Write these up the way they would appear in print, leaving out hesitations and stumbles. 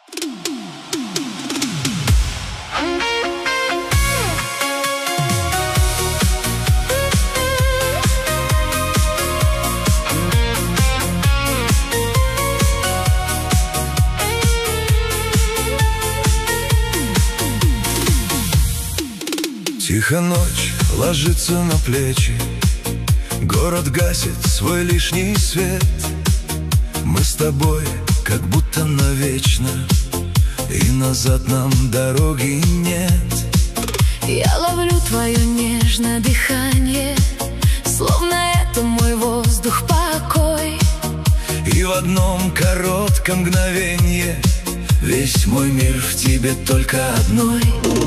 Тихо ночь ложится на плечи, город гасит свой лишний свет. Мы с тобой как будто навечно, и назад нам дороги нет. Я ловлю твое нежное дыхание, словно это мой воздух, покой. И в одном коротком мгновенье весь мой мир в тебе только одной.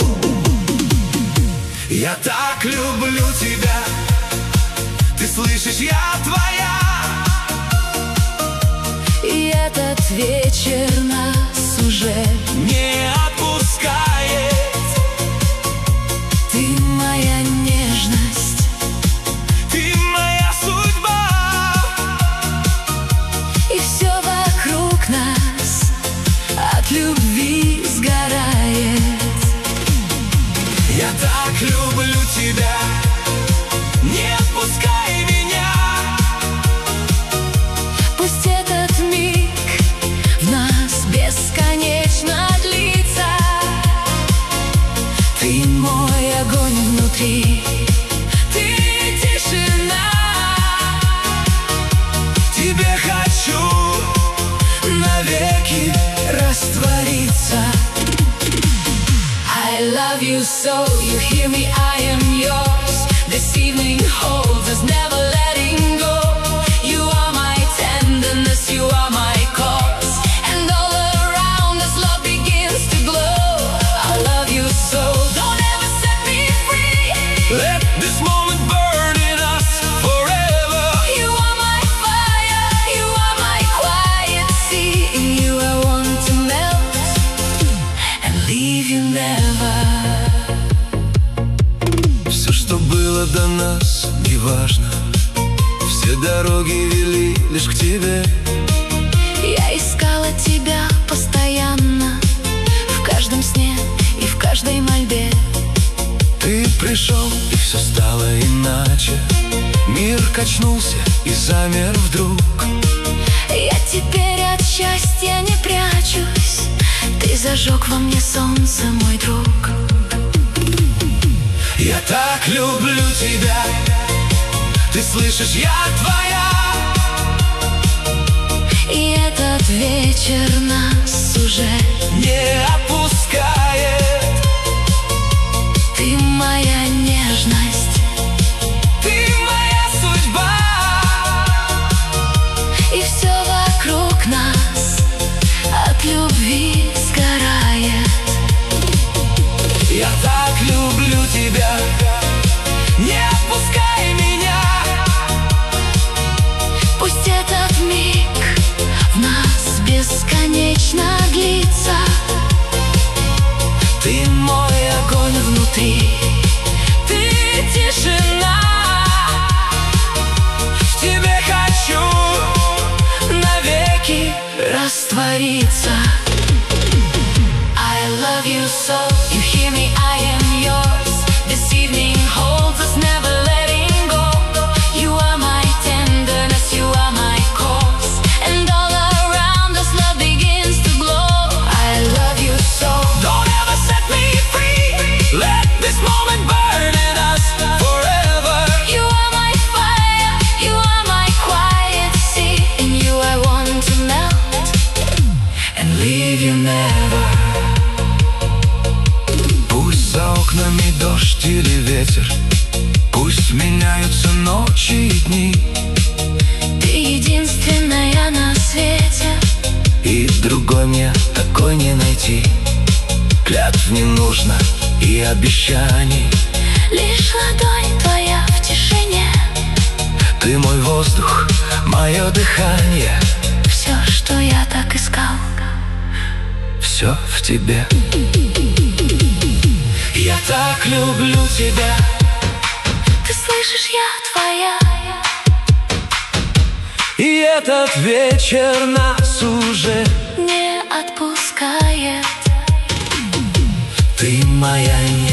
Я так люблю тебя, ты слышишь, я твоя. И этот вечер нас уже не отпускает. Ты моя нежность, ты моя судьба. И все вокруг нас от любви сгорает. Я так люблю тебя, не отпускай меня. Пусть этот миг в нас бесконечно длится. Ты мой огонь внутри, ты тишина. Тебе хочу навеки раствориться. I love you so, you hear me, I am yours. This evening holds us, never letting go. You are my tenderness, you are my cause. And all around us love begins to glow. I love you so, don't ever set me free. Let this moment burn in us forever. You are my fire, you are my quiet sea. In you I want to melt and leave you never. Все, что было до нас, неважно. Все дороги вели лишь к тебе. Я искала тебя постоянно, в каждом сне и в каждой мольбе. Ты пришел, и все стало иначе. Мир качнулся и замер вдруг. Я теперь от счастья не прячусь. Ты зажег во мне солнце, мой друг. Я так люблю тебя, ты слышишь, я твоя. И этот вечер нас уже не отпускает. Ты моя нежность, ты моя судьба. и все вокруг нас от любви сгорает. Я так люблю тебя, не отпускай меня. Пусть этот миг в нас бесконечно длится. Ты мой огонь внутри, Ты тишина. в тебе хочу Навеки раствориться. I love you so, you hear me, I am yours. This evening holds us, never letting go. You are my tenderness, you are my cause. And all around us love begins to glow. I love you so, don't ever set me free. Let this moment burn in us forever. you are my fire, you are my quiet sea. In you I want to melt and leave you never. Пусть за окнами дождь или ветер, пусть меняются ночи и дни. Ты единственная на свете, И другой мне такой не найти. Клятв не нужно и обещаний. лишь ладонь твоя в тишине. Ты мой воздух, мое дыхание. Все, что я так искал, Все в тебе. Я так люблю тебя, ты слышишь, я твоя. и этот вечер нас уже Не отпускай. моя